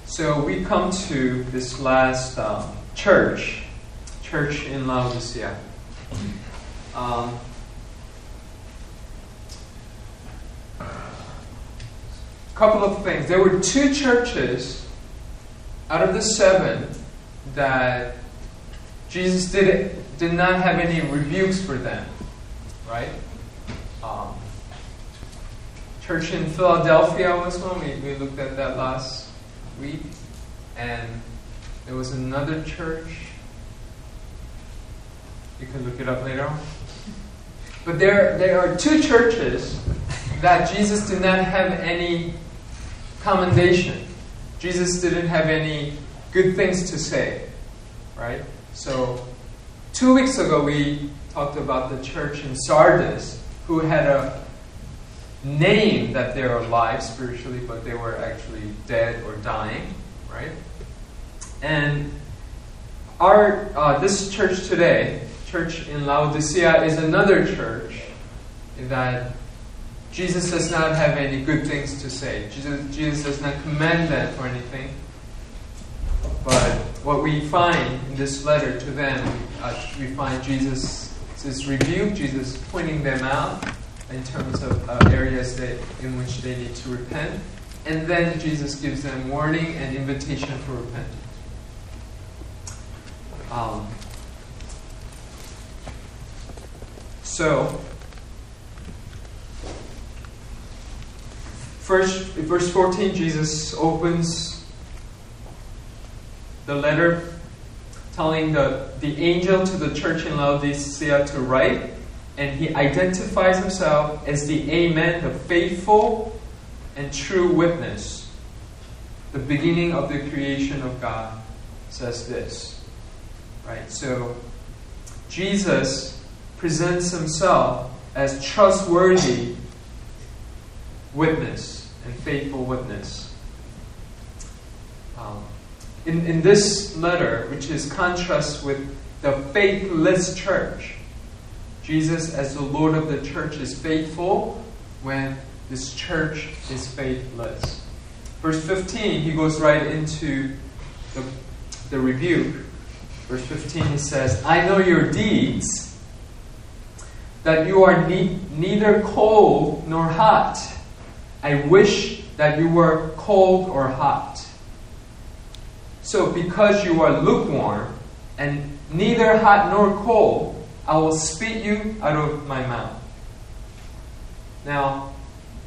So we come to this last church in Laodicea. Couple of things. There were 2 churches out of the 7 that Jesus did not have any rebukes for them, right? Church in Philadelphia was one. We looked at that last week. And there was another church. You can look it up later on. But there are 2 churches that Jesus did not have any commendation. Jesus didn't have any good things to say, right? So 2 weeks ago we talked about the church in Sardis who had a name that they are alive spiritually, but they were actually dead or dying, right? And this church today, church in Laodicea, is another church that Jesus does not have any good things to say. Jesus does not commend them for anything. But what we find in this letter to them, we find Jesus' rebuke, Jesus pointing them out in terms of areas in which they need to repent. And then Jesus gives them warning and invitation for repentance. So, first, in verse 14, Jesus opens the letter telling the angel to the church in Laodicea to write, and he identifies himself as the Amen, the faithful and true witness. The beginning of the creation of God says this. Right? So, Jesus presents himself as trustworthy witness and faithful witness. In this letter, which is contrast with the faithless church, Jesus, as the Lord of the church, is faithful when this church is faithless. Verse 15, he goes right into the rebuke. Verse 15, he says, I know your deeds, that you are neither cold nor hot. I wish that you were cold or hot. So because you are lukewarm and neither hot nor cold, I will spit you out of my mouth. Now,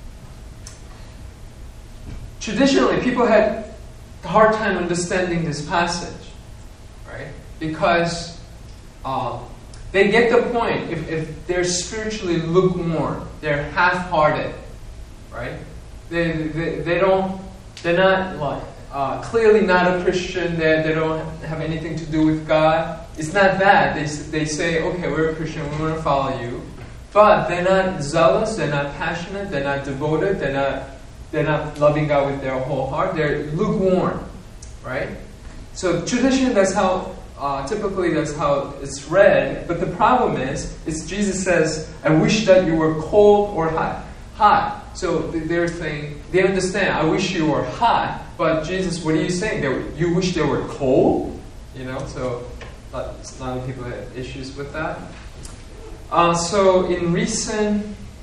traditionally, people had a hard time understanding this passage, right? Because they get the point. If they're spiritually lukewarm, they're half-hearted, right? They're not clearly not a Christian. They don't have anything to do with God. It's not that. They say, okay, we're a Christian, we want to follow you. But they're not zealous, they're not passionate, they're not devoted, they're not loving God with their whole heart. They're lukewarm, right? So traditionally, typically that's how it's read. But the problem is Jesus says, I wish that you were cold or hot. So they're saying, they understand, I wish you were hot. But Jesus, what are you saying? You wish they were cold? So a lot of people have issues with that. So in recent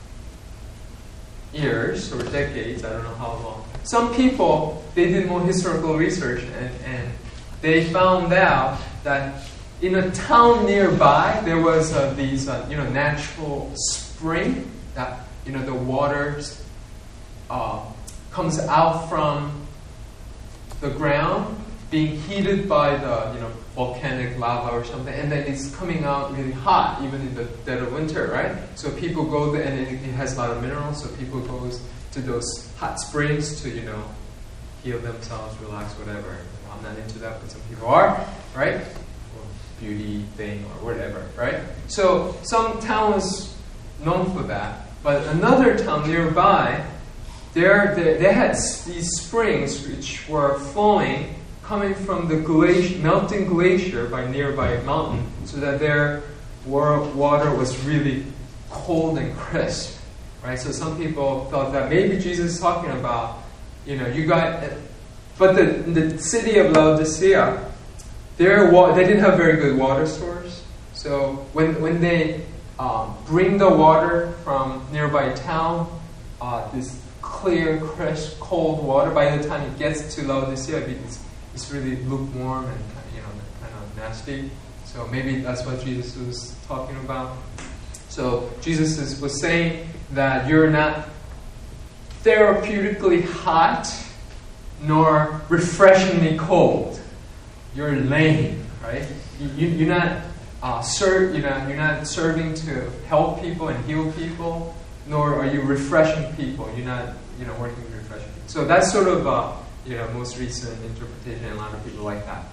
years or decades, I don't know how long, some people, they did more historical research and they found out that in a town nearby there was these natural spring that the water comes out from the ground, being heated by the volcanic lava or something, and then it's coming out really hot, even in the dead of winter, right? So people go there, and it has a lot of minerals, so people go to those hot springs to heal themselves, relax, whatever. I'm not into that, but some people are, right? Or beauty thing or whatever, right? So some town was known for that, but another town nearby, they had these springs which were flowing, coming from the melting glacier by nearby mountain, so that their water was really cold and crisp, right? So some people thought that maybe Jesus is talking about, you got But the city of Laodicea, they didn't have very good water source. So when they bring the water from nearby town, this clear, crisp, cold water, by the time it gets to Laodicea, it's really lukewarm and kind of nasty. So maybe that's what Jesus was talking about. So Jesus was saying that you're not therapeutically hot nor refreshingly cold. You're lame, right? You're not you're not serving to help people and heal people, nor are you refreshing people. You're not working to refresh people. So that's sort of most recent interpretation, and a lot of people like that.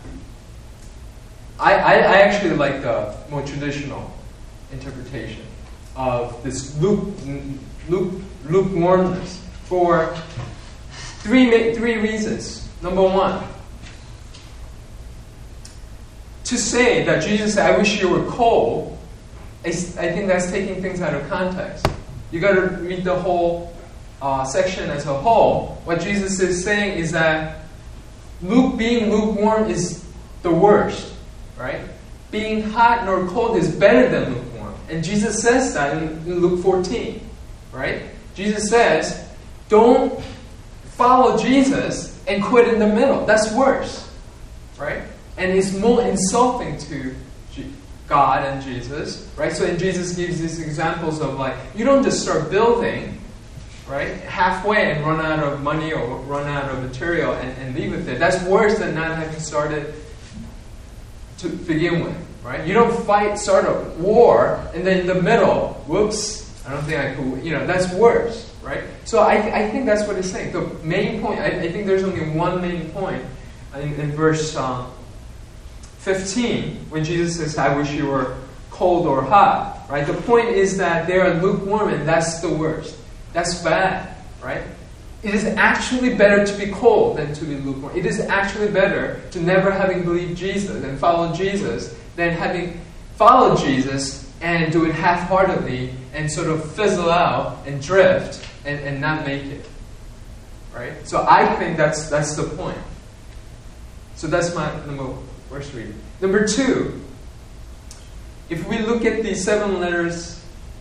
I actually like the more traditional interpretation of this lukewarmness for three reasons. Number one, to say that Jesus said, "I wish you were cold," I think that's taking things out of context. You got to read the whole section as a whole. What Jesus is saying is that being lukewarm is the worst, right? Being hot nor cold is better than lukewarm. And Jesus says that in Luke 14, right? Jesus says, don't follow Jesus and quit in the middle. That's worse, right? And it's more insulting to God and Jesus, right? So and Jesus gives these examples of you don't just start building, right, halfway and run out of money or run out of material and leave it there. That's worse than not having started to begin with, right? You don't start a war and then in the middle, whoops, I don't think I could, that's worse, right? So I think that's what he's saying. The main point, I think there's only one main point in verse 15, when Jesus says, "I wish you were cold or hot," right? The point is that they are lukewarm, and that's the worst. That's bad, right? It is actually better to be cold than to be lukewarm. It is actually better to never having believed Jesus and followed Jesus than having followed Jesus and do it half-heartedly and sort of fizzle out and drift and not make it, right? So I think that's the point. So that's my first reading. Number two, if we look at the 7 letters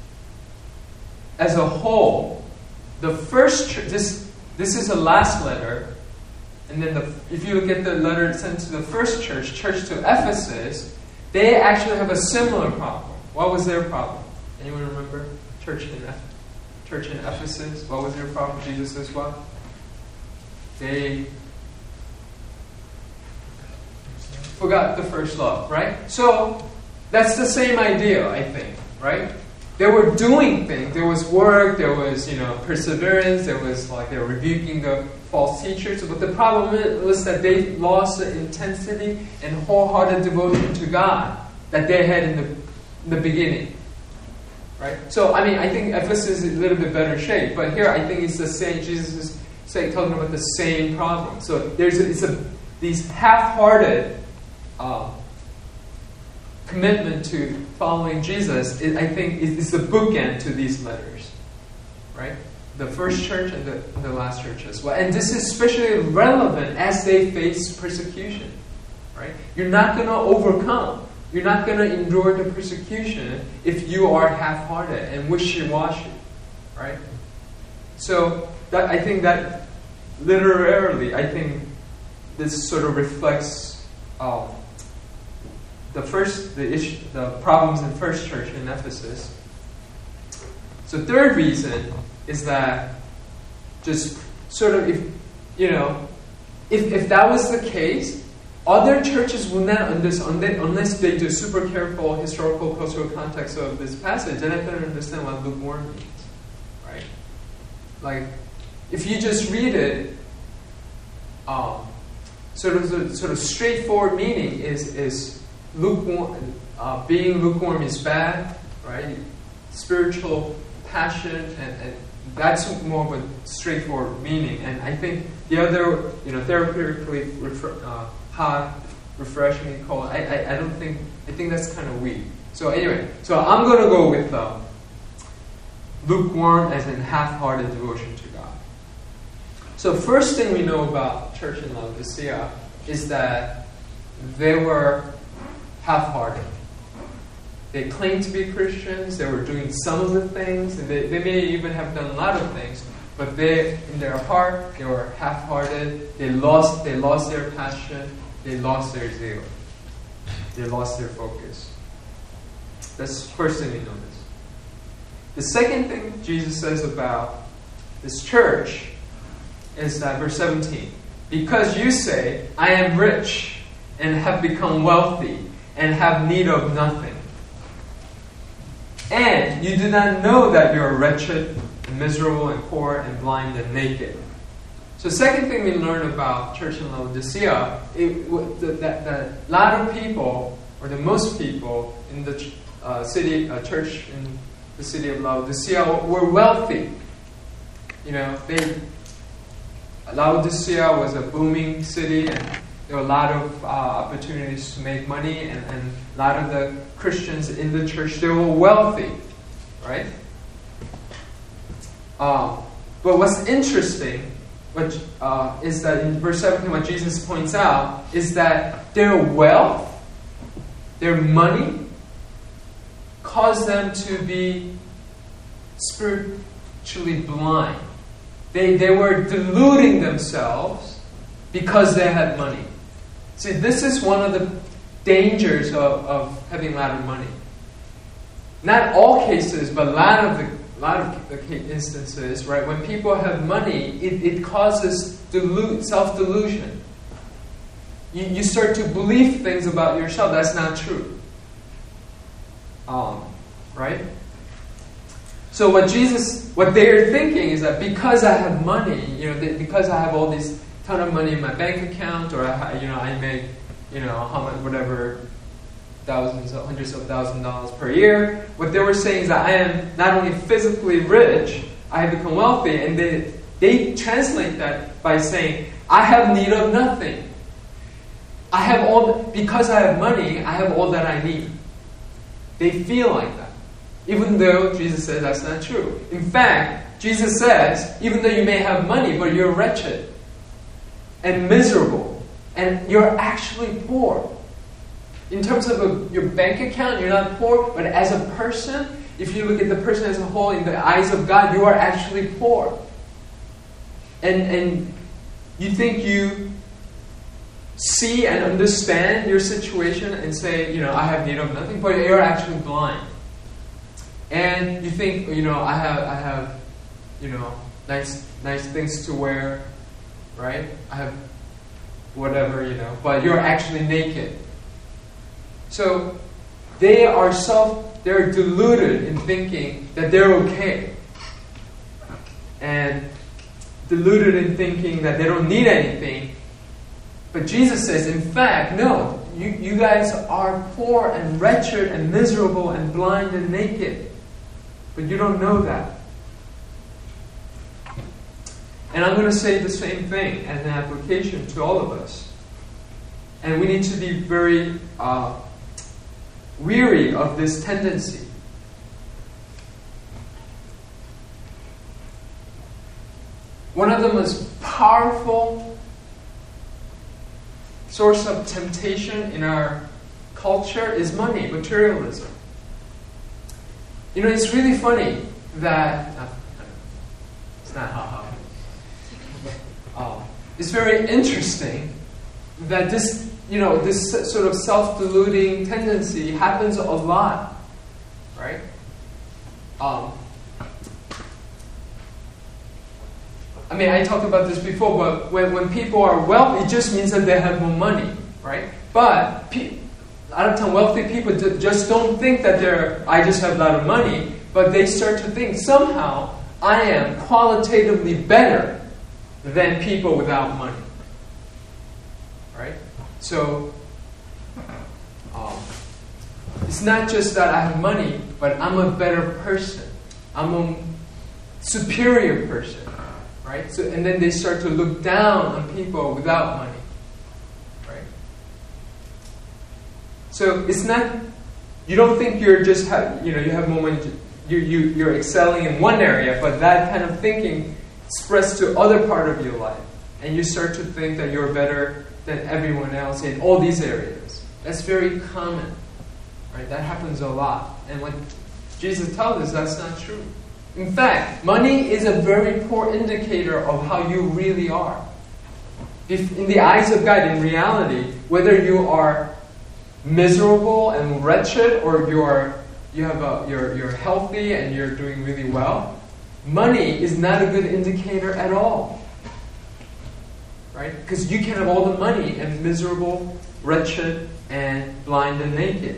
as a whole, the first this is the last letter, and then if you look at the letter sent to the first church to Ephesus, they actually have a similar problem. What was their problem? Anyone remember? Church in Ephesus. What was their problem? Jesus says what? They forgot the first love, right? So that's the same idea, I think, right? They were doing things. There was work. There was, perseverance. There was they were rebuking the false teachers. But the problem was that they lost the intensity and wholehearted devotion to God that they had in the beginning, right? So I think Ephesus is a little bit better shape. But here I think it's the same. Jesus is talking about the same problem. So these half-hearted commitment to following Jesus, I think, is the bookend to these letters, right? The first church and the last church as well. And this is especially relevant as they face persecution, right? You're not going to overcome. You're not going to endure the persecution if you are half-hearted and wishy-washy, right? So I think that literally, I think this sort of reflects the problems in first church in Ephesus. So third reason is that just sort of if that was the case, other churches would not understand unless they do super careful historical cultural context of this passage. They're not going to understand what lukewarm means, right? If you just read it, sort of straightforward meaning is lukewarm. Being lukewarm is bad, right? Spiritual passion, and that's more of a straightforward meaning. And I think the other, therapeutically hot, refreshing, cold. I don't think. I think that's kind of weak. So anyway, I'm going to go with lukewarm as in half-hearted devotion to God. So first thing we know about church in Laodicea is that they were half-hearted. They claimed to be Christians, they were doing some of the things, and they may even have done a lot of things, but they, in their heart, they were half-hearted, they lost their passion, they lost their zeal. They lost their focus. That's the first thing we notice. The second thing Jesus says about this church is that verse 17. Because you say, I am rich and have become wealthy and have need of nothing. And you do not know that you are wretched and miserable and poor and blind and naked. So the second thing we learn about church in Laodicea, that a lot of people, or the most people in the church in the city of Laodicea were wealthy. Laodicea was a booming city, and there were a lot of opportunities to make money, and a lot of the Christians in the church, they were wealthy, right? But what's interesting is that in verse 17, what Jesus points out is that their wealth, their money, caused them to be spiritually blind. They were deluding themselves because they had money. See, this is one of the dangers of having a lot of money. Not all cases, but a lot of the instances, right? When people have money, it causes self-delusion. You start to believe things about yourself that's not true. Right? So what they're thinking is that because I have money, because I have all this ton of money in my bank account, or I make, how much, whatever, hundreds of $1,000s per year. What they were saying is that I am not only physically rich, I have become wealthy, and they translate that by saying, I have need of nothing. Because I have money, I have all that I need. They feel like that. Even though Jesus says that's not true. In fact, Jesus says, even though you may have money, but you're wretched and miserable, and you're actually poor. In terms of your bank account, you're not poor, but as a person, if you look at the person as a whole, in the eyes of God, you are actually poor. And you think you see and understand your situation and say, I have need of nothing, but you're actually blind. And you think, I have, nice things to wear, right? I have whatever, but you're actually naked. So they're deluded in thinking that they're okay. And deluded in thinking that they don't need anything. But Jesus says, in fact, no, you guys are poor and wretched and miserable and blind and naked. But you don't know that. And I'm going to say the same thing as an application to all of us. And we need to be very weary of this tendency. One of the most powerful source of temptation in our culture is money, materialism. It's really funny that it's not ha-ha. It's very interesting that this sort of self-deluding tendency happens a lot, right? I talked about this before, but when people are wealthy, it just means that they have more money, right? But a lot of time, wealthy people just don't think that I just have a lot of money, but they start to think somehow I am qualitatively better than people without money, right? So it's not just that I have money, but I'm a better person. I'm a superior person, right? So, and then they start to look down on people without money, right? So it's not, you don't think you're just, you have more money, you're excelling in one area, but that kind of thinking spreads to other part of your life. And you start to think that you're better than everyone else in all these areas. That's very common. Right? That happens a lot. And what Jesus tells us, that's not true. In fact, money is a very poor indicator of how you really are. If in the eyes of God, in reality, whether you are miserable and wretched or you're healthy and you're doing really well, money is not a good indicator at all. Right? Because you can have all the money and miserable, wretched, and blind and naked.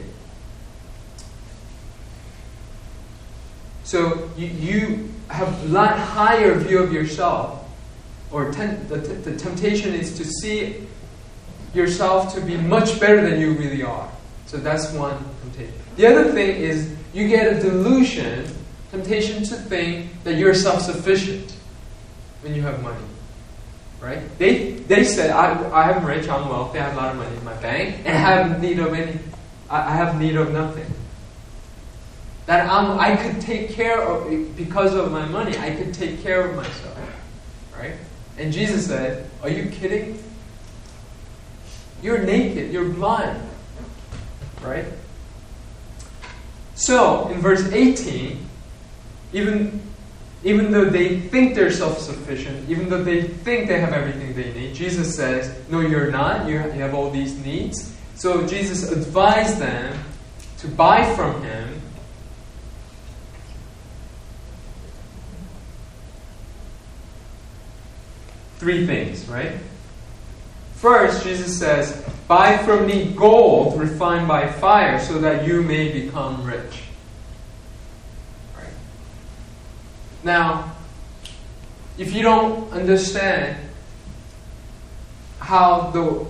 So you have a lot higher view of yourself, or the temptation is to see yourself to be much better than you really are. So that's one temptation. The other thing is you get a temptation to think that you're self-sufficient when you have money. Right? They said, I'm rich, I'm wealthy, I have a lot of money in my bank, and I have need of nothing. That I could take care of, because of my money, I could take care of myself. Right? And Jesus said, are you kidding? You're naked, you're blind. Right? So, in verse 18, even though they think they're self-sufficient, even though they think they have everything they need, Jesus says, no, you're not. You have all these needs. So Jesus advised them to buy from Him three things, right? First, Jesus says, buy from me gold refined by fire so that you may become rich. Right? Now, if you don't understand how the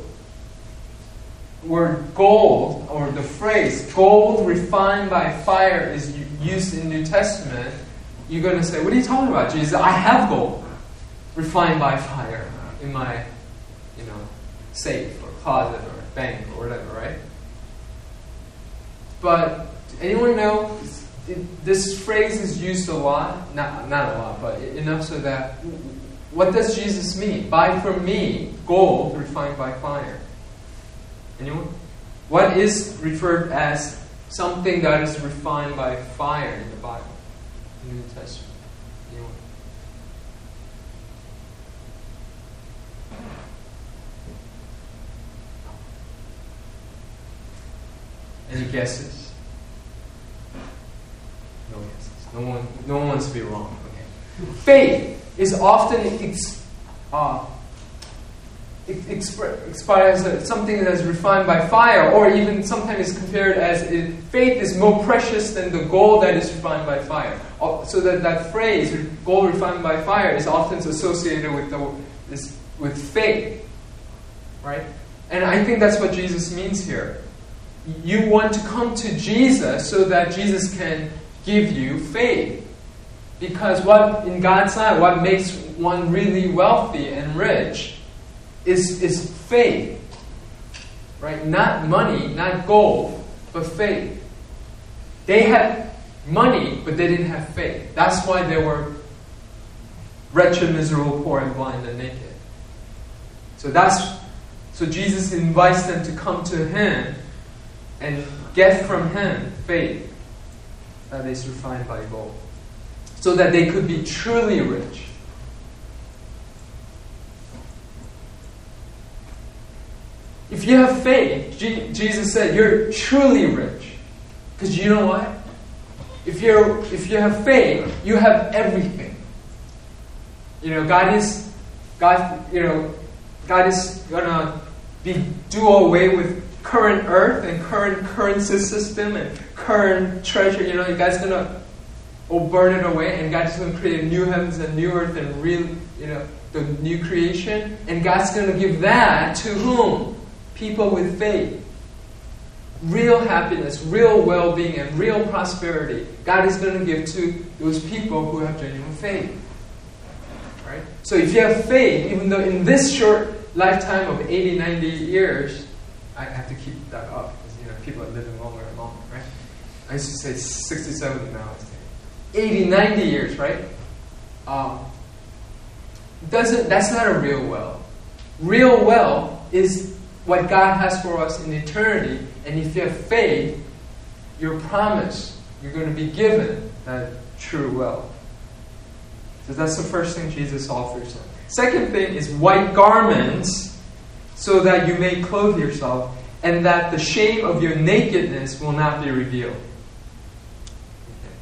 word gold, or the phrase gold refined by fire, is used in the New Testament, you're going to say, what are you talking about, Jesus? I have gold refined by fire in my, safe or closet or bank or whatever, right? But anyone know this phrase is used a lot? Not a lot, but enough so that, what does Jesus mean? Buy from me gold refined by fire. Anyone? What is referred as something that is refined by fire in the Bible, in the New Testament? Anyone? Any guesses? No guesses. No one wants to be wrong. Okay. Faith is often expired as something that is refined by fire, or even sometimes is compared as faith is more precious than the gold that is refined by fire. So that phrase, gold refined by fire, is often associated with faith. Right? And I think that's what Jesus means here. You want to come to Jesus so that Jesus can give you faith. Because what in God's eye, what makes one really wealthy and rich is faith. Right? Not money, not gold, but faith. They had money, but they didn't have faith. That's why they were wretched, miserable, poor, and blind and naked. So Jesus invites them to come to Him and get from Him faith that is refined by gold, so that they could be truly rich. If you have faith, Jesus said, you're truly rich. Because you know what? If you have faith, you have everything. God is gonna do away with current earth and current currency system and current treasure. God's gonna burn it away, and God's gonna create new heavens and new earth and real, the new creation. And God's gonna give that to whom? People with faith. Real happiness, real well-being, and real prosperity. God is going to give to those people who have genuine faith. Right? So if you have faith, even though in this short lifetime of 80, 90 years, I have to keep that up because people are living longer and longer, right? I used to say 60, 70 now. 80, 90 years, right? that's not a real wealth. Real wealth is what God has for us in eternity, and if you have faith, you're promised, you're going to be given that true wealth. So that's the first thing Jesus offers them. Second thing is white garments, so that you may clothe yourself, and that the shame of your nakedness will not be revealed. Okay.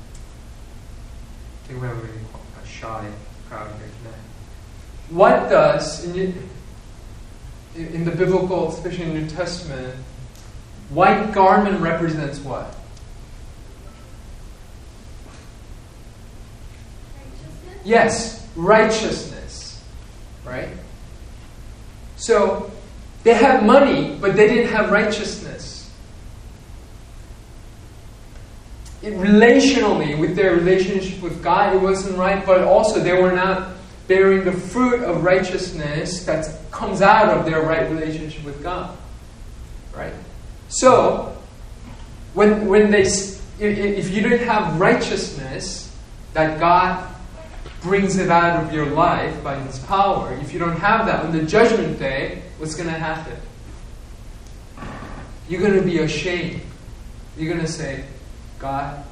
I think we have a shy crowd here tonight. What does, in the biblical, especially in the New Testament, white garment represents what? Righteousness? Yes, righteousness. Right? So, they had money, but they didn't have righteousness. Relationally, with their relationship with God, it wasn't right, but also they were not bearing the fruit of righteousness that comes out of their right relationship with God. Right? So, if you didn't have righteousness, that God brings it out of your life by His power, if you don't have that, on the judgment day, what's going to happen? You're going to be ashamed. You're going to say, God,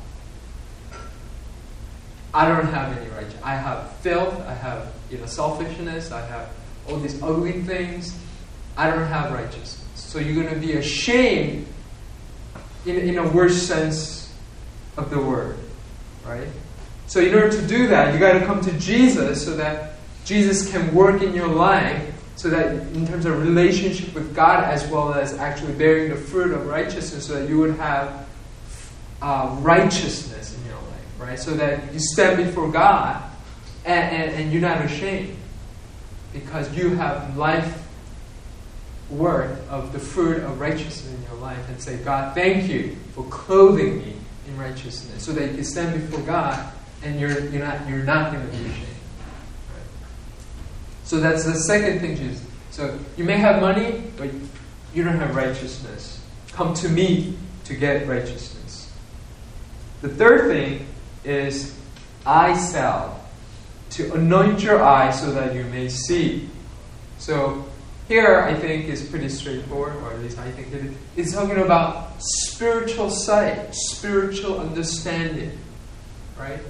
I don't have any righteousness. I have filth, I have selfishness, I have all these ugly things. I don't have righteousness. So you're going to be ashamed in a worse sense of the word. Right? So in order to do that, you got to come to Jesus so that Jesus can work in your life, so that in terms of relationship with God as well as actually bearing the fruit of righteousness, so that you would have righteousness in your life, right? So that you stand before God and you're not ashamed because you have life worth of the fruit of righteousness in your life, and say, God, thank you for clothing me in righteousness, so that you can stand before God and you're not going to be ashamed. Right? So that's the second thing, Jesus. So you may have money, but you don't have righteousness. Come to me to get righteousness. The third thing is eye salve, to anoint your eyes so that you may see. So here, I think, is pretty straightforward, or at least I think it is. It's talking about spiritual sight, spiritual understanding, right?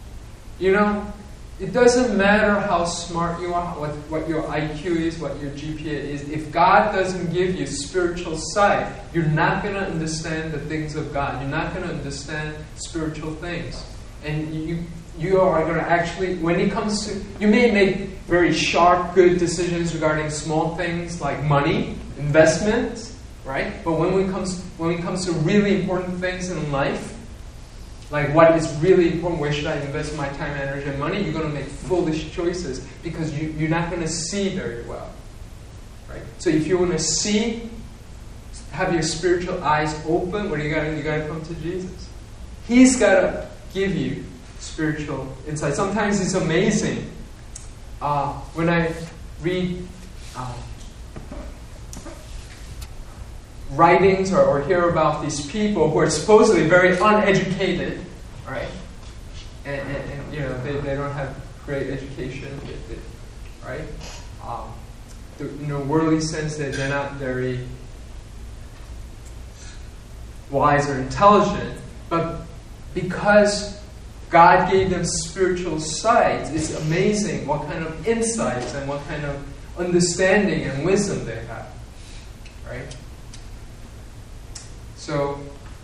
It doesn't matter how smart you are, what your IQ is, what your GPA is. If God doesn't give you spiritual sight, you're not going to understand the things of God. You're not going to understand spiritual things. And you are going to actually, when it comes to, you may make very sharp, good decisions regarding small things like money, investments, right? But when it comes to really important things in life, like what is really important, where should I invest my time, energy, and money, you're going to make foolish choices because you're not going to see very well, right? So if you want to see, have your spiritual eyes open, what do you got to do? You got to come to Jesus. He's got to give you spiritual insight. Sometimes it's amazing when I read writings or hear about these people who are supposedly very uneducated, right? And they don't have great education, right? In a worldly sense, they're not very wise or intelligent, but because God gave them spiritual sight, it's amazing what kind of insights and what kind of understanding and wisdom they have, right? So,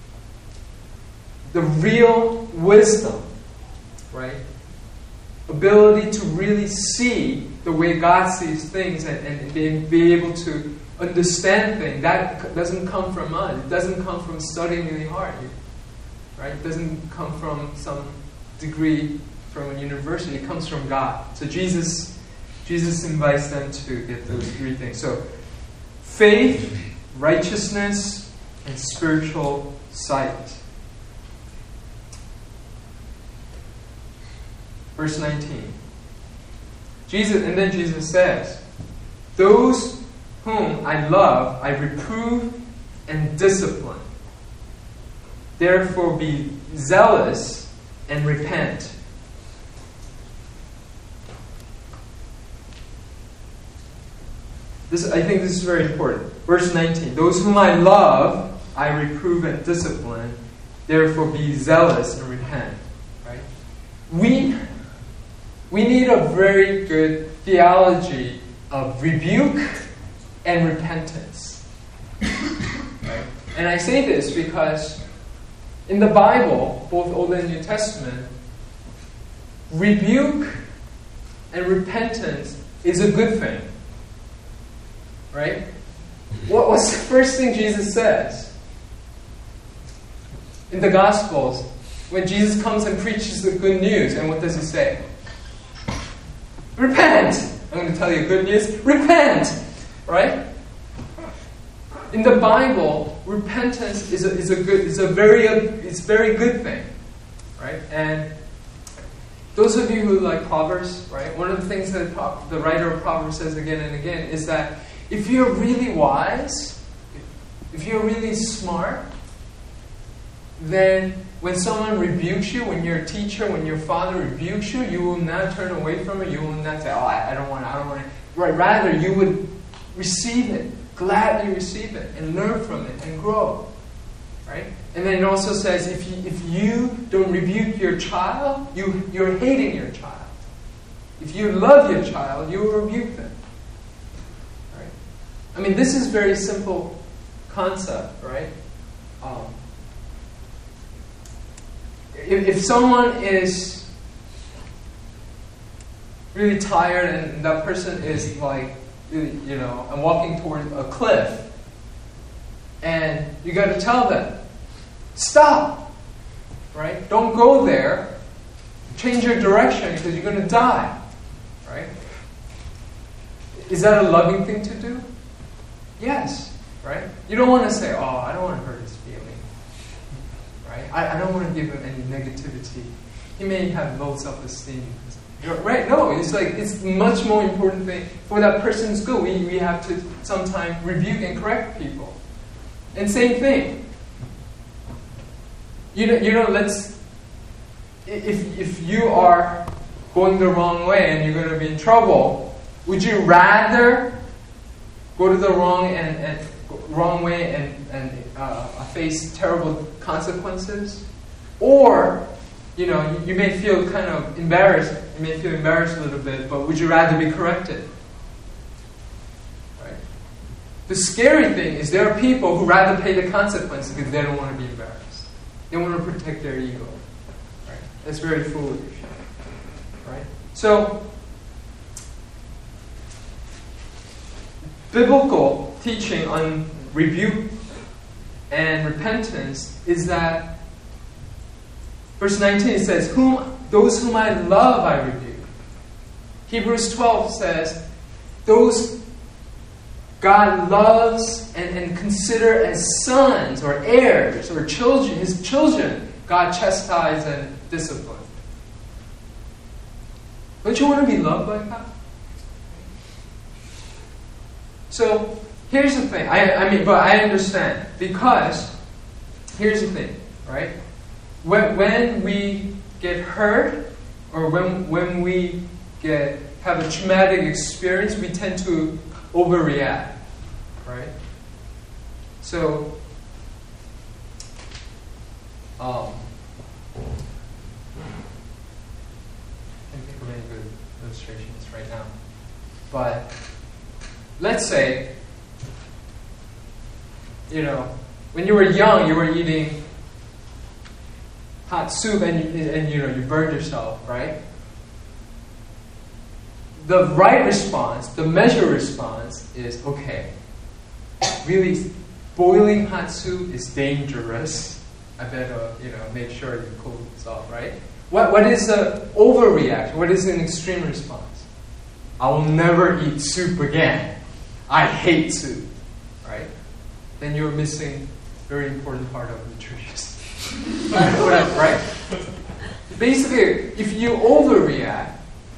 the real wisdom, right? Ability to really see the way God sees things and be able to understand things, that doesn't come from us. It doesn't come from studying really hard, right? It doesn't come from some degree from a university. It comes from God. So Jesus invites them to get those three things. So, faith, righteousness, and spiritual sight. Verse 19. Then Jesus says, "Those whom I love, I reprove and discipline. Therefore be zealous and repent." I think this is very important. Verse 19. Those whom I love, I reprove and discipline. Therefore be zealous and repent. Right? We need a very good theology of rebuke and repentance. Right? And I say this because in the Bible, both Old and New Testament, rebuke and repentance is a good thing. Right? What's the first thing Jesus says? In the Gospels, when Jesus comes and preaches the good news, and what does he say? Repent! I'm going to tell you good news. Repent! Right? In the Bible, repentance is a very good thing. Right? And those of you who like Proverbs, right? One of the things that the writer of Proverbs says again and again is that if you're really wise, if you're really smart, then when someone rebukes you, when your teacher, when your father rebukes you, you will not turn away from it. You will not say, I don't want to. Right? Rather, you would receive it, gladly receive it, and learn from it, and grow. Right? And then it also says, if you don't rebuke your child, you're hating your child. If you love your child, you will rebuke them. Right? I mean, this is very simple concept, right? If someone is really tired and that person is like, I'm walking toward a cliff, and you got to tell them, stop, right? Don't go there. Change your direction because you're going to die, right? Is that a loving thing to do? Yes, right? You don't want to say, I don't want to hurt his feelings, right? I don't want to give him any negativity. He may have low self-esteem. Right? No, it's much more important thing for that person's good. We have to sometimes rebuke and correct people. And same thing. If you are going the wrong way and you're going to be in trouble, would you rather go to the wrong way and face terrible consequences, or you may feel kind of embarrassed. You may feel embarrassed a little bit, but would you rather be corrected? Right? The scary thing is there are people who rather pay the consequences because they don't want to be embarrassed. They want to protect their ego. Right? That's very foolish. Right? So, biblical teaching on rebuke and repentance is that verse 19 it says, those whom I love I rebuke. Hebrews 12 says, those God loves and consider as sons or heirs or children, his children, God chastise and discipline. Don't you want to be loved by God? So, here's the thing. But I understand. Because, here's the thing, right? When we get hurt, or when we have a traumatic experience, we tend to overreact, right? So, I can't think of any good illustrations right now. But let's say, when you were young, you were eating hot soup and you burned yourself, right? The right response, the measured response is, okay, really boiling hot soup is dangerous. I better, make sure you cool this off, right? What is an overreaction? What is an extreme response? I will never eat soup again. I hate soup, right? Then you're missing a very important part of nutrition. Right? Basically, if you overreact,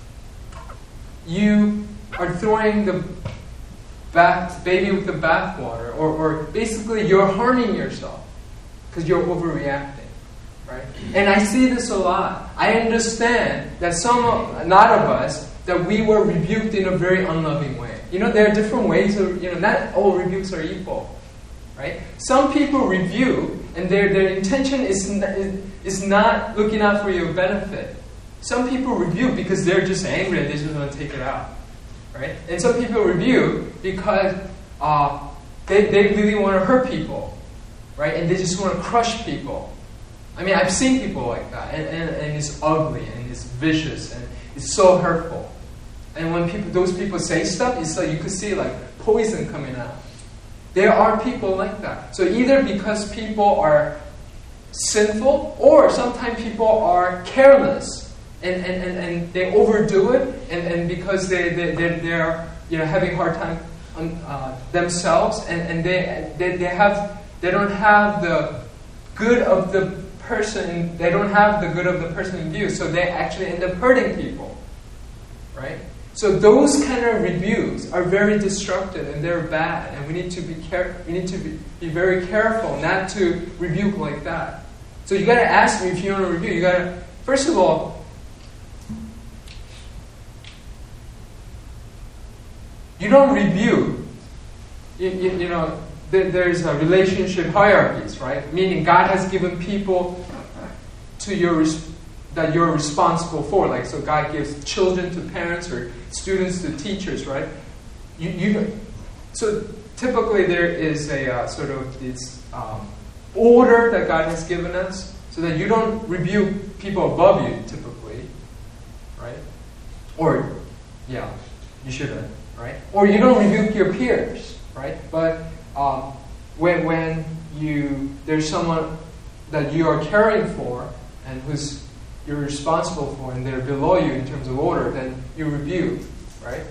you are throwing the baby with the bathwater, or basically you're harming yourself because you're overreacting, right? And I see this a lot. I understand that not of us, that we were rebuked in a very unloving way. there are different ways of, not all rebukes are equal, right? Some people rebuke, and their intention is not looking out for your benefit. Some people rebuke because they're just angry and they just want to take it out, right? And some people rebuke because they really want to hurt people, right? And they just want to crush people. I mean, I've seen people like that, and it's ugly, and it's vicious, and it's so hurtful. And when those people say stuff, it's like you could see like poison coming out. There are people like that. So either because people are sinful, or sometimes people are careless, and they overdo it, and because they're having a hard time themselves, and they don't have the good of the person. They don't have the good of the person in view, so they actually end up hurting people, right? So those kind of rebukes are very destructive and they're bad, and we need to be be very careful not to rebuke like that. So you got to ask me if you want to rebuke. You got to, first of all, you don't rebuke. There's a relationship hierarchies, right? Meaning God has given people to that you're responsible for. Like, so God gives children to parents or students to teachers, right? So typically there is a sort of this order that God has given us, so that you don't rebuke people above you typically, right? Or, you shouldn't, right? Or you don't rebuke your peers, right? But when there's someone that you are caring for and you're responsible for, and they're below you in terms of order, then you rebuke, right?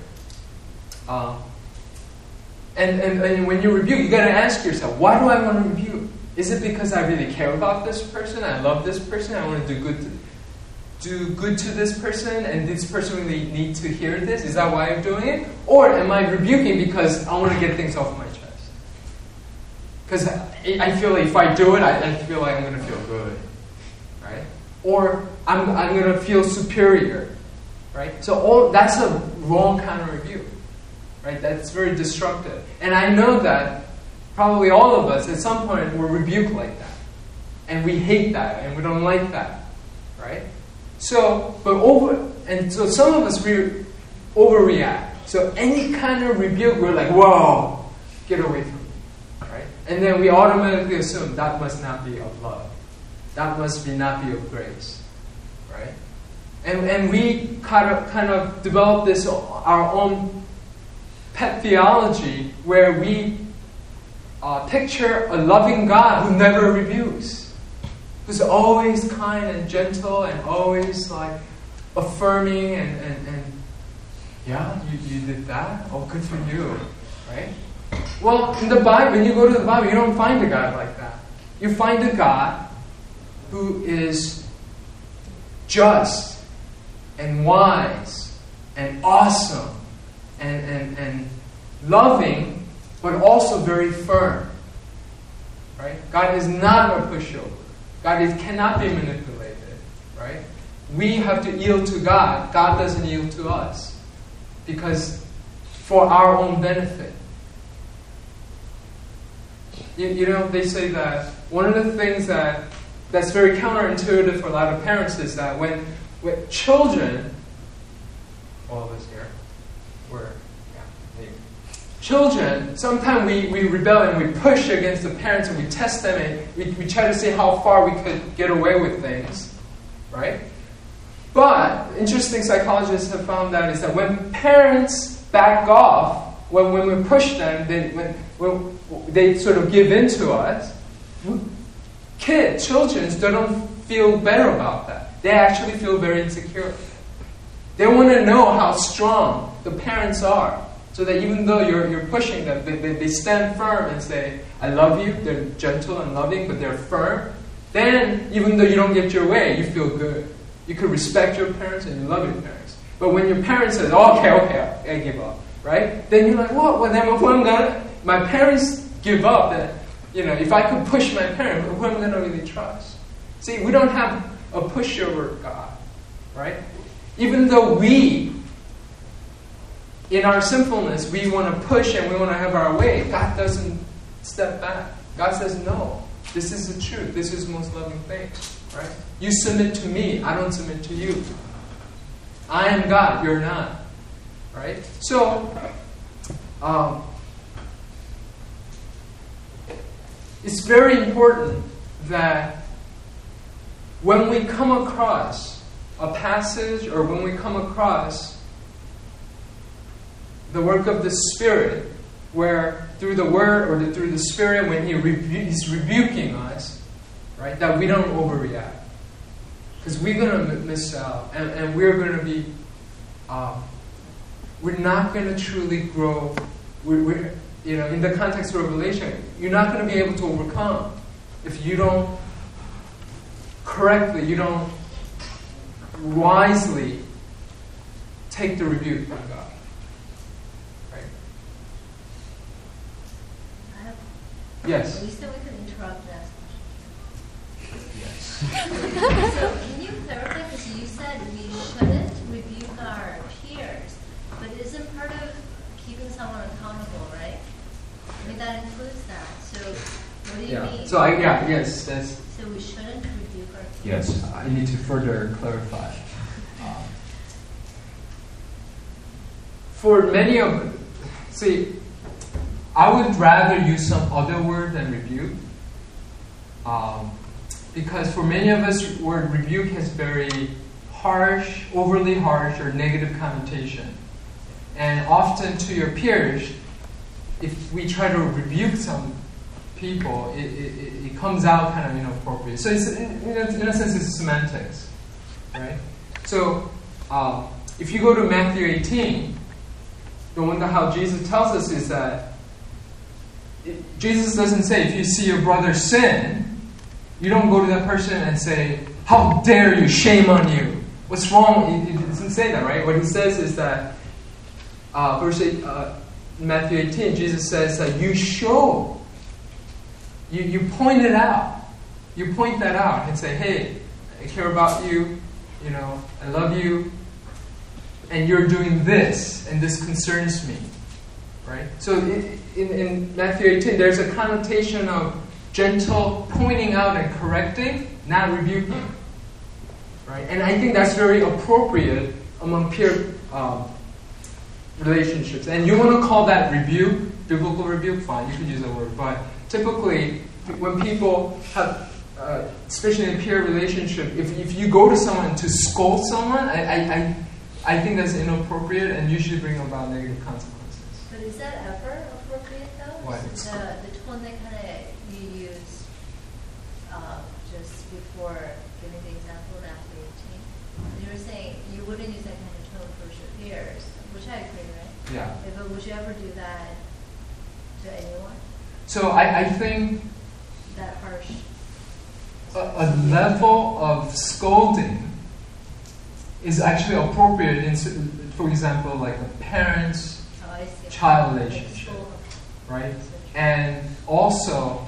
And when you rebuke, you got to ask yourself, why do I want to rebuke? Is it because I really care about this person? I love this person. I want to do good to this person, and this person really needs to hear this? Is that why I'm doing it? Or am I rebuking because I want to get things off my chest? Because I feel like if I do it, I feel like I'm going to feel good, right? Or I'm going to feel superior, right? So that's a wrong kind of rebuke, right? That's very destructive. And I know that probably all of us at some point were rebuked like that. And we hate that, and we don't like that, right? So some of us, we overreact. So any kind of rebuke, we're like, whoa, get away from me, right? And then we automatically assume that must not be of love. That must not be of grace, right? And we kind of develop this, our own pet theology, where we picture a loving God who never rebukes, who's always kind and gentle and always like affirming and you did that? Oh, good for you, right? Well, in the Bible, when you go to the Bible, you don't find a God like that. You find a God who is just and wise and awesome and loving, but also very firm, right? God is not a pushover. God cannot be manipulated, right? We have to yield to God. God doesn't yield to us, because for our own benefit. They say that one of the things that's very counterintuitive for a lot of parents is that when children, all of us here, children, sometimes we rebel and we push against the parents and we test them and we try to see how far we could get away with things, right? But interesting psychologists have found that is that when parents back off, when we push them, when they sort of give in to us, children don't feel better about that. They actually feel very insecure. They want to know how strong the parents are, so that even though you're pushing them, they stand firm and say, I love you. They're gentle and loving, but they're firm. Then, even though you don't get your way, you feel good. You can respect your parents and you love your parents. But when your parents says, okay, I give up, right? Then you're like, what? Well, then my parents give up, then, if I could push my parents, who am I going to really trust? See, we don't have a pushover God, right? Even though we in our sinfulness, we want to push and we want to have our way. God doesn't step back. God says, no, this is the truth. This is the most loving thing. Right? You submit to me. I don't submit to you. I am God. You're not. Right? So, it's very important that when we come across a passage or when we come across the work of the Spirit, where through the Word or through the Spirit, when He's rebuking us, right, that we don't overreact. Because we're going to miss out, and we're going to be, we're not going to truly grow. We're in the context of Revelation, you're not going to be able to overcome if you don't correctly, you don't wisely take the rebuke from God. Right? Yes? You said we could interrupt and ask Yes. questions. So can you clarify, because you said we shouldn't rebuke our peers, but isn't part of keeping someone accountable, right? I mean, that includes that. So what do you mean? So yes, that's... So we shouldn't rebuke our peers? Yes, I need to further clarify. For many of... See, I would rather use some other word than rebuke. Because for many of us, word rebuke has very harsh, overly harsh, or negative connotation. And often to your peers, if we try to rebuke some people, it comes out kind of inappropriate. So it's, in a sense, it's semantics, right? So if you go to Matthew 18, the one that how Jesus tells us is that Jesus doesn't say if you see your brother sin, you don't go to that person and say, "How dare you? Shame on you! What's wrong?" He doesn't say that, right? What he says is that verse 8. Matthew 18, Jesus says that you show, you point it out. You point that out and say, hey, I care about you, I love you, and you're doing this, and this concerns me. Right? So in Matthew 18, there's a connotation of gentle pointing out and correcting, not rebuking. Right? And I think that's very appropriate among peer relationships. And you want to call that rebuke, biblical rebuke, fine, you could use that word. But typically, when people have, especially in a peer relationship, if you go to someone to scold someone, I think that's inappropriate and usually bring about negative consequences. But is that ever appropriate though? What? So the tone that kind of you use just before giving the example of Matthew 18, you were saying you wouldn't use that kind of tone for your peers, which I agree, right? Yeah. But would you ever do that to anyone? So I think That harsh? a level of scolding is actually appropriate in, for example, like a parent-child relationship, right? And also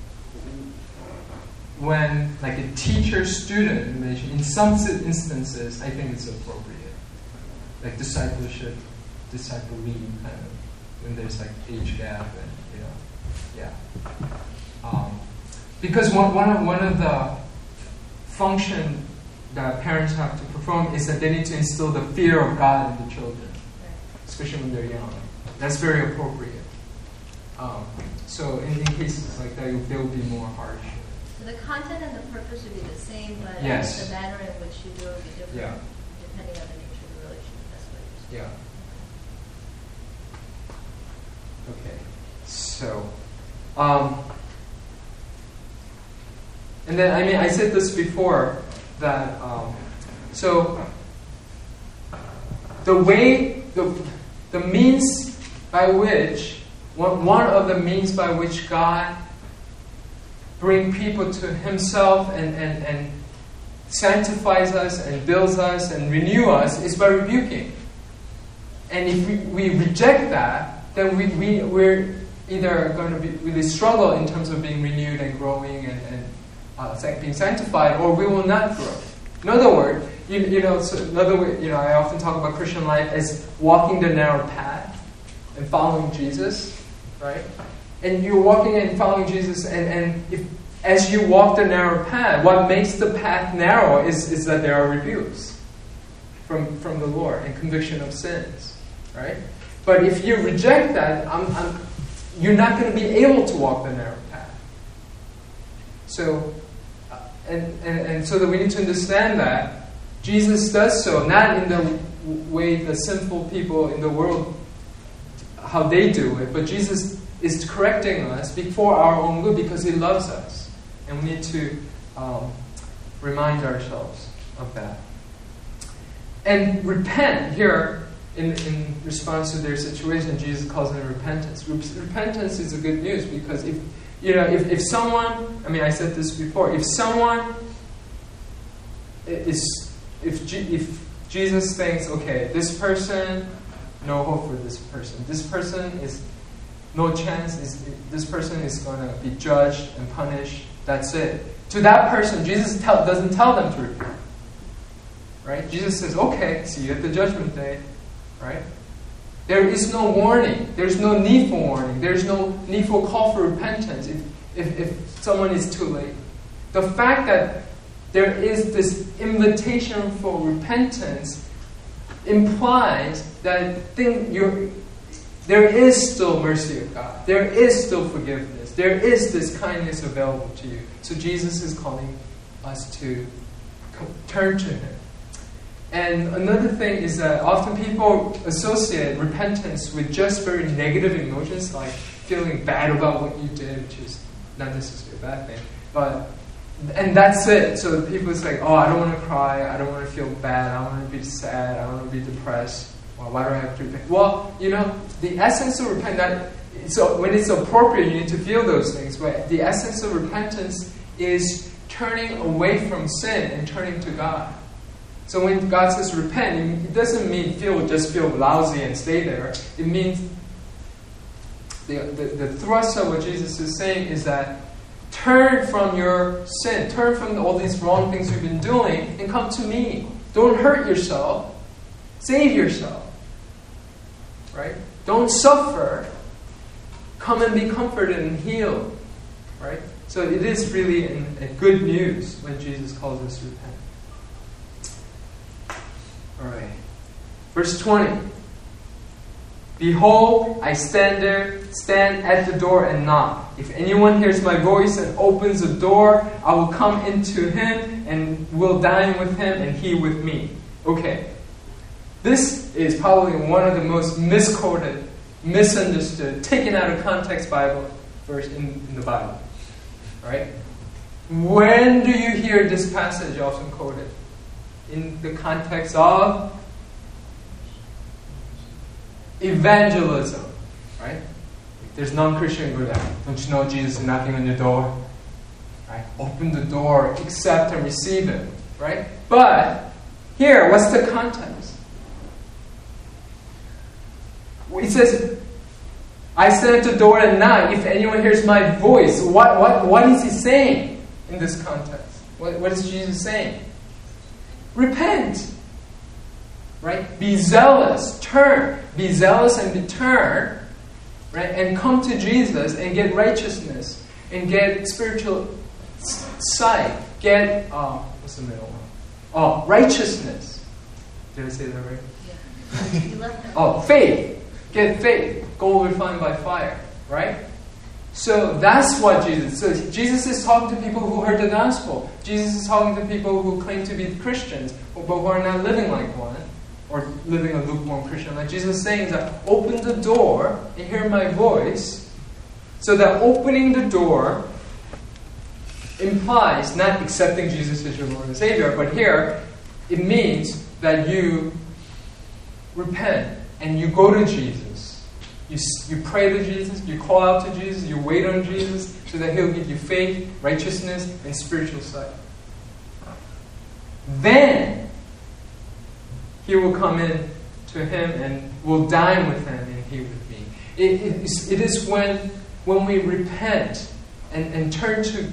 when like a teacher-student relationship, in some instances, I think it's appropriate. Like discipleship, discipling kind of, when there's like age gap and because one of the function that parents have to perform is that they need to instill the fear of God in the children, especially when they're young. That's very appropriate. So in cases like that, they will be more harsh. So the content and the purpose would be the same, but yes, the manner in which you do it would be different, yeah, depending on the nature of the relationship. That's what you're saying. Yeah. Okay. So, and then I said this before that so the way the means by which one of the means by which God bring people to Himself and sanctifies us and builds us and renew us is by rebuking. And if we reject that, then we're either going to be really struggle in terms of being renewed and growing and being sanctified, or we will not grow. In other words, I often talk about Christian life as walking the narrow path. and following Jesus, right? And you're walking and following Jesus, and as you walk the narrow path, what makes the path narrow is that there are rebukes from the Lord and conviction of sins, right? But if you reject that, you're not going to be able to walk the narrow path. So, and so that we need to understand that Jesus does so, not in the way the sinful people in the world, how they do it, but Jesus is correcting us for our own good because He loves us. And we need to remind ourselves of that. And repent here, in response to their situation, Jesus calls it repentance. Repentance is a good news because if someone, I said this before, if Jesus thinks, okay, this person, no hope for this person. This person is no chance. This person is going to be judged and punished. That's it. To that person, Jesus doesn't tell them to repent. Right? Jesus says, okay, see you at the judgment day. Right? There is no warning. There's no need for warning. There's no need for call for repentance if someone is too late. The fact that there is this invitation for repentance implies that there is still mercy of God. There is still forgiveness. There is this kindness available to you. So Jesus is calling us to turn to Him. And another thing is that often people associate repentance with just very negative emotions, like feeling bad about what you did, which is not necessarily a bad thing. And that's it. So people say, oh, I don't want to cry, I don't want to feel bad, I don't want to be sad, I don't want to be depressed. Well, why do I have to repent? Well, the essence of repentance, so when it's appropriate, you need to feel those things. But the essence of repentance is turning away from sin and turning to God. So when God says repent, it doesn't mean just feel lousy and stay there. It means the thrust of what Jesus is saying is that turn from your sin, turn from all these wrong things you've been doing, and come to me. Don't hurt yourself. Save yourself. Right? Don't suffer. Come and be comforted and healed. Right? So it is really a good news when Jesus calls us to repent. Alright. Verse 20. Behold, I stand at the door and knock. If anyone hears my voice and opens the door, I will come into him and will dine with him and he with me. Okay. This is probably one of the most misquoted, misunderstood, taken out of context Bible verse in the Bible. Right? When do you hear this passage often quoted? In the context of evangelism, right? If there's non-Christian, go down. Don't you know Jesus is knocking on your door? Right? Open the door, accept and receive Him, right? But here, what's the context? It says, I stand at the door and knock. If anyone hears my voice, what is He saying in this context? What is Jesus saying? Repent. Right? Be zealous. Turn. Be zealous and be turned. Right? And come to Jesus and get righteousness. And get spiritual sight. Get, what's the middle one? Oh, righteousness. Did I say that right? Yeah. Faith. Get faith. Gold refined by fire. Right? So that's what Jesus says. Jesus is talking to people who heard the gospel. Jesus is talking to people who claim to be Christians, but who are not living like one, or living a lukewarm Christian. Like Jesus is saying that open the door and hear my voice. So that opening the door implies not accepting Jesus as your Lord and Savior, but here it means that you repent and you go to Jesus. You pray to Jesus, you call out to Jesus, you wait on Jesus so that He'll give you faith, righteousness, and spiritual sight. Then He will come in to Him and will dine with Him and He with me. It is when we repent and turn to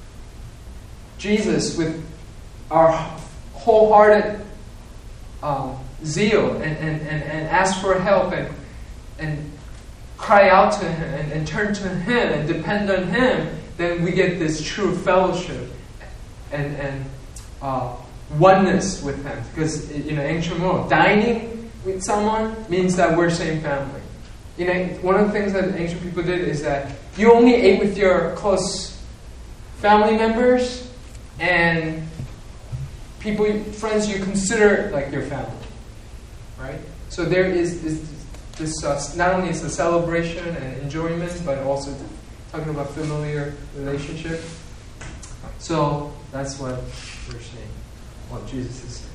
Jesus with our wholehearted zeal and ask for help and cry out to Him and turn to Him and depend on Him, then we get this true fellowship and oneness with Him. Because in ancient world, dining with someone means that we're same family. One of the things that ancient people did is that you only ate with your close family members and friends you consider like your family, right? So there is this not only is a celebration and enjoyment, but also talking about familiar relationship. So that's what we're saying, what Jesus is saying.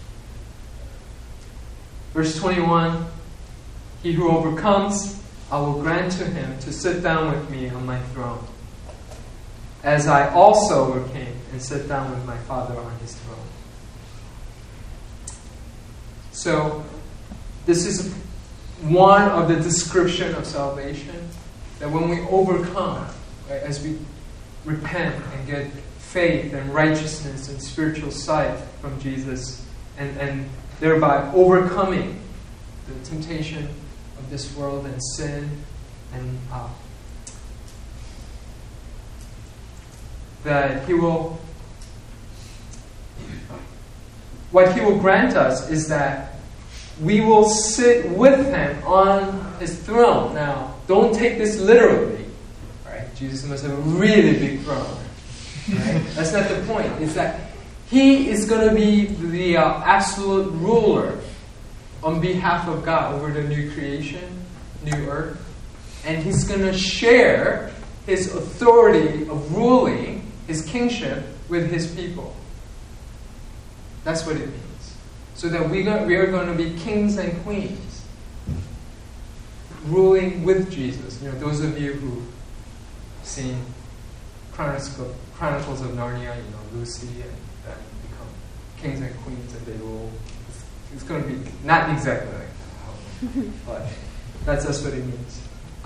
Verse 21, he who overcomes, I will grant to him to sit down with me on my throne, as I also overcame and sat down with my Father on his throne. So, this is one of the description of salvation, that when we overcome, right, as we repent and get faith and righteousness and spiritual sight from Jesus, and thereby overcoming the temptation of this world and sin, and that what He will grant us is that we will sit with Him on His throne. Now, don't take this literally, right? Jesus must have a really big throne, right? That's not the point. It's that He is going to be the absolute ruler on behalf of God over the new creation, new earth. And He's going to share His authority of ruling, His kingship, with His people. That's what it means. So that we are going to be kings and queens, ruling with Jesus. You know, those of you who've seen Chronicles of Narnia, you know, Lucy and that become kings and queens and they rule. It's going to be not exactly like that, but that's just what it means.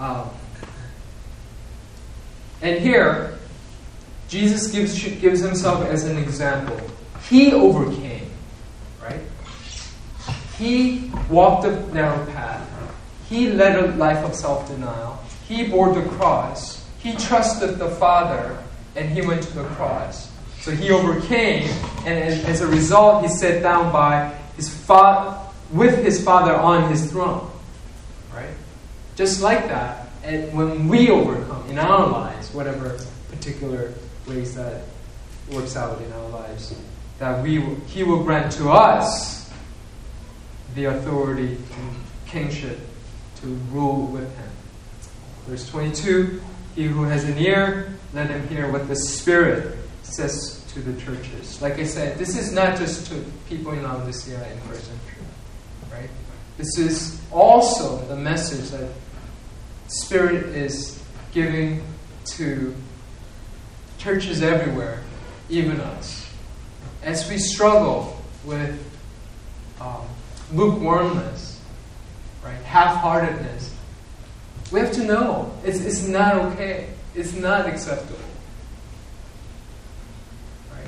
And here, Jesus gives Himself as an example. He overcame, right? He walked the narrow path. He led a life of self-denial. He bore the cross. He trusted the Father, and He went to the cross. So He overcame, and as a result, He sat down with His Father on His throne. Right? Just like that, and when we overcome in our lives, whatever particular ways that works out in our lives, that He will grant to us the authority and kingship to rule with Him. Verse 22, he who has an ear, let him hear what the Spirit says to the churches. Like I said, this is not just to people in Laodicea in first century, right? This is also the message that Spirit is giving to churches everywhere, even us. As we struggle with lukewarmness, right, half-heartedness, we have to know it's not okay. It's not acceptable. Right?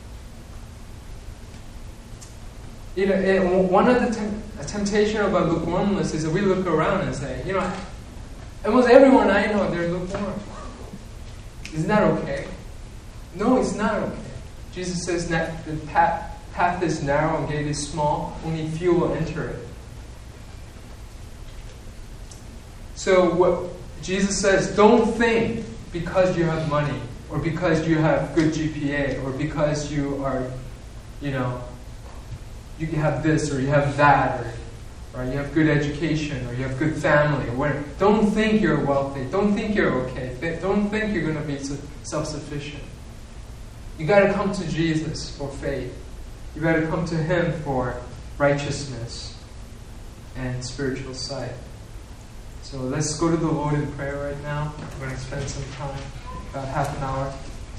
You know, one of the temptation about lukewarmness is that we look around and say, you know, almost everyone I know, they're lukewarm. Isn't that okay? No, it's not okay. Jesus says that the path is narrow and gate is small. Only few will enter it. So what Jesus says, don't think because you have money or because you have good GPA or because you are, you know, you have this or you have that or you have good education or you have good family or whatever. Don't think you're wealthy. Don't think you're okay. Don't think you're going to be self-sufficient. You got to come to Jesus for faith. You got to come to Him for righteousness and spiritual sight. So let's go to the Lord in prayer right now. We're going to spend some time, about half an hour.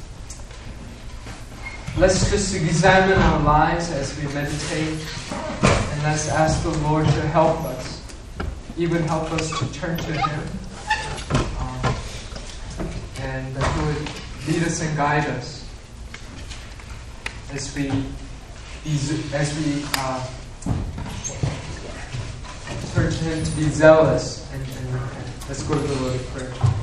Let's just examine our lives as we meditate. And let's ask the Lord to help us. Even help us to turn to Him. And that He would lead us and guide us as we turn to Him to be zealous and repent. Let's go to the Lord in prayer.